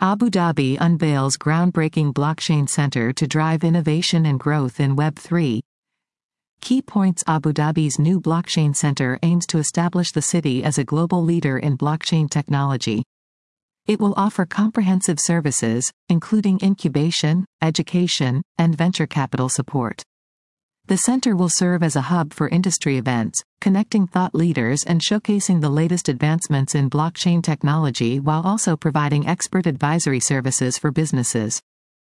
Abu Dhabi unveils groundbreaking blockchain center to drive innovation and growth in Web3. Key points: Abu Dhabi's new blockchain center aims to establish the city as a global leader in blockchain technology. It will offer comprehensive services, including incubation, education, and venture capital support. The center will serve as a hub for industry events, connecting thought leaders and showcasing the latest advancements in blockchain technology while also providing expert advisory services for businesses.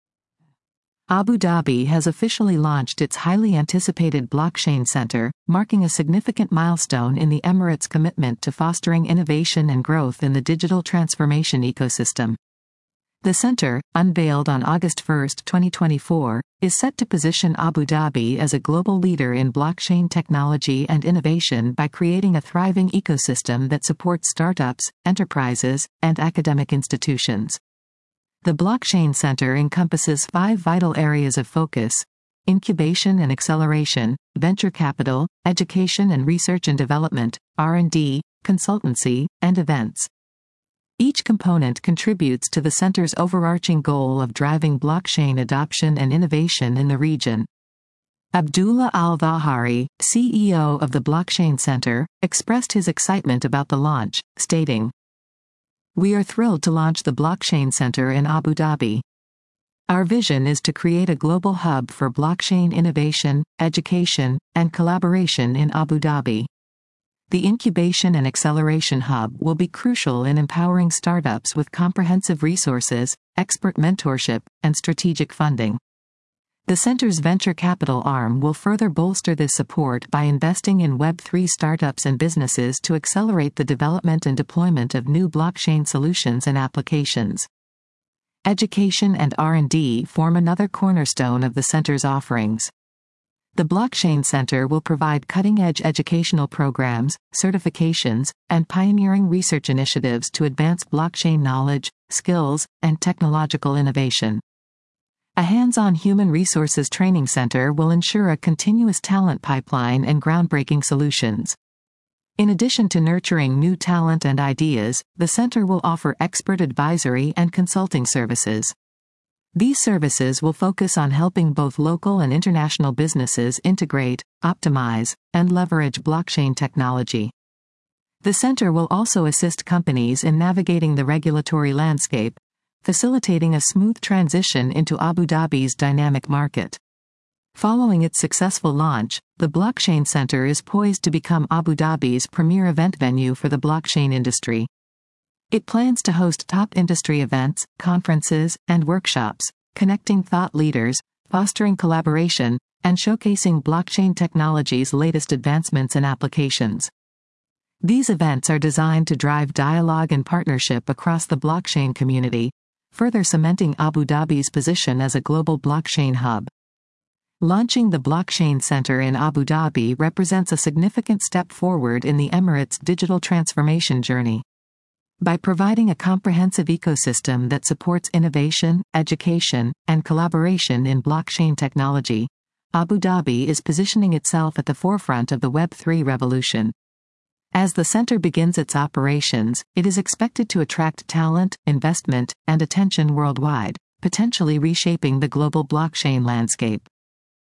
Abu Dhabi has officially launched its highly anticipated blockchain center, marking a significant milestone in the Emirates' commitment to fostering innovation and growth in the digital transformation ecosystem. The center, unveiled on August 1, 2024, is set to position Abu Dhabi as a global leader in blockchain technology and innovation by creating a thriving ecosystem that supports startups, enterprises, and academic institutions. The Blockchain Center encompasses 5 vital areas of focus: incubation and acceleration, venture capital, education and research and development, R&D, consultancy, and events. Each component contributes to the center's overarching goal of driving blockchain adoption and innovation in the region. Abdullah Al-Dhahari, CEO of the Blockchain Center, expressed his excitement about the launch, stating, "We are thrilled to launch the Blockchain Center in Abu Dhabi. Our vision is to create a global hub for blockchain innovation, education, and collaboration in Abu Dhabi. The Incubation and Acceleration Hub will be crucial in empowering startups with comprehensive resources, expert mentorship, and strategic funding. The center's venture capital arm will further bolster this support by investing in Web3 startups and businesses to accelerate the development and deployment of new blockchain solutions and applications. Education and R&D form another cornerstone of the center's offerings. The Blockchain Center will provide cutting-edge educational programs, certifications, and pioneering research initiatives to advance blockchain knowledge, skills, and technological innovation. A hands-on human resources training center will ensure a continuous talent pipeline and groundbreaking solutions. In addition to nurturing new talent and ideas, the center will offer expert advisory and consulting services. These services will focus on helping both local and international businesses integrate, optimize, and leverage blockchain technology. The center will also assist companies in navigating the regulatory landscape, facilitating a smooth transition into Abu Dhabi's dynamic market. Following its successful launch, the Blockchain Center is poised to become Abu Dhabi's premier event venue for the blockchain industry. It plans to host top industry events, conferences, and workshops, connecting thought leaders, fostering collaboration, and showcasing blockchain technology's latest advancements and applications. These events are designed to drive dialogue and partnership across the blockchain community, further cementing Abu Dhabi's position as a global blockchain hub. Launching the Blockchain Center in Abu Dhabi represents a significant step forward in the Emirates' digital transformation journey. By providing a comprehensive ecosystem that supports innovation, education, and collaboration in blockchain technology, Abu Dhabi is positioning itself at the forefront of the Web3 revolution. As the center begins its operations, it is expected to attract talent, investment, and attention worldwide, potentially reshaping the global blockchain landscape.